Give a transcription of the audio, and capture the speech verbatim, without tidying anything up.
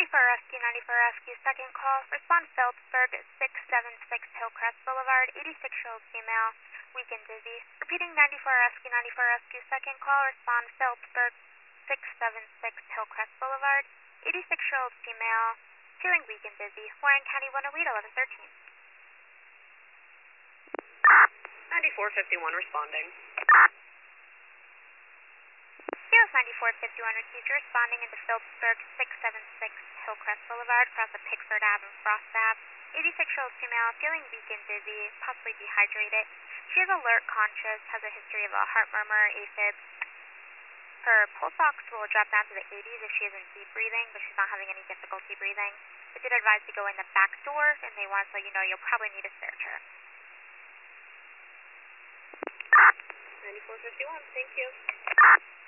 ninety-four Rescue, ninety-four Rescue, second call. Respond Phillipsburg, six seventy-six Hillcrest Boulevard, eighty-six-year-old female, weak and dizzy. Repeating ninety-four Rescue, ninety-four Rescue, second call. Respond Phillipsburg, six seventy-six Hillcrest Boulevard, eighty-six-year-old female, feeling weak and dizzy. Warren County one oh eight, eleven thirteen. ninety-four fifty-one responding. Here's ninety-four fifty-one received, responding into Phillipsburg, six seventy-six Hillcrest Boulevard, across the Pickford Avenue and Frost Avenue. eighty-six-year-old female, feeling weak and dizzy, possibly dehydrated. She is alert, conscious, has a history of a heart murmur, AFib. Her pulse ox will drop down to the eighties if she isn't deep breathing, but she's not having any difficulty breathing. They did advise to go in the back door, and they want to let you know you'll probably need a stair chair. ninety-four fifty-one, thank you.